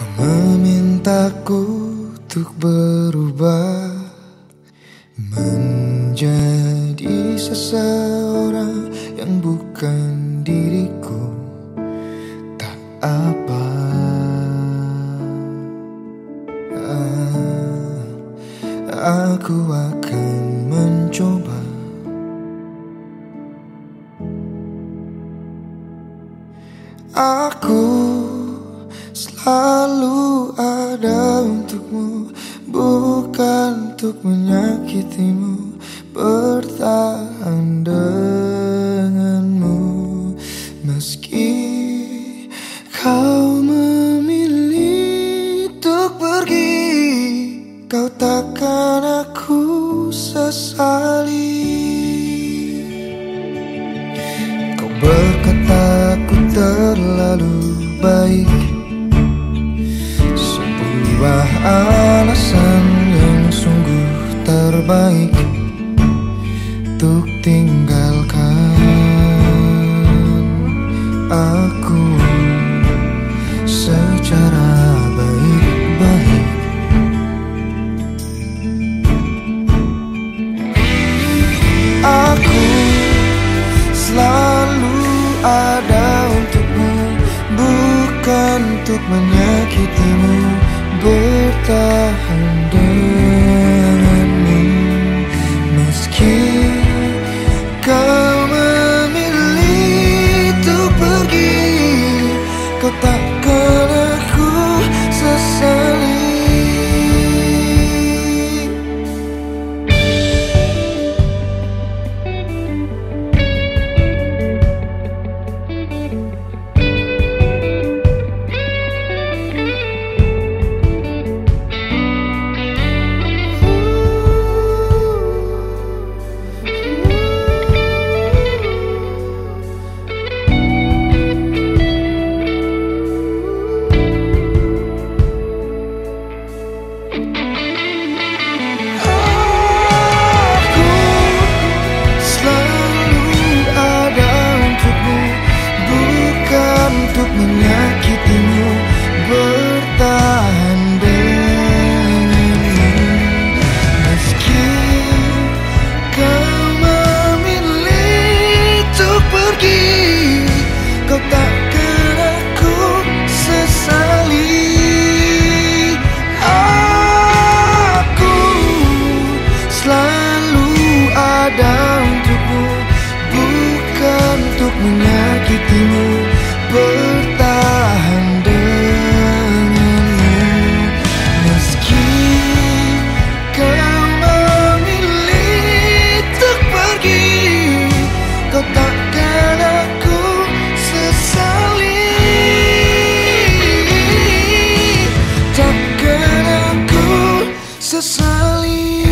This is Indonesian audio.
Kau memintaku untuk berubah menjadi seseorang yang bukan diriku. Tak apa, aku akan mencoba. Aku selalu ada untukmu, bukan untuk menyakitimu. Bertahan denganmu meski kau memilih untuk pergi. Kau takkan aku sesali. Kau berkata aku terlalu baik, sebuah alasan yang sungguh terbaik untuk tinggalkan aku secara baik-baik. Aku selalu ada untukmu, bukan untuk menyakitimu. Bertahan denganmu meski kau memilih untuk pergi. Kau takkan aku sesali. Untuk menyakitimu, bertahan denganmu meski kau memilih untuk pergi. Kau takkan aku sesali. Aku selalu ada untukmu, bukan untuk menyakitimu. Bertahan denganmu meski kau memilih untuk pergi. Kau takkan aku sesali. Takkan aku sesali.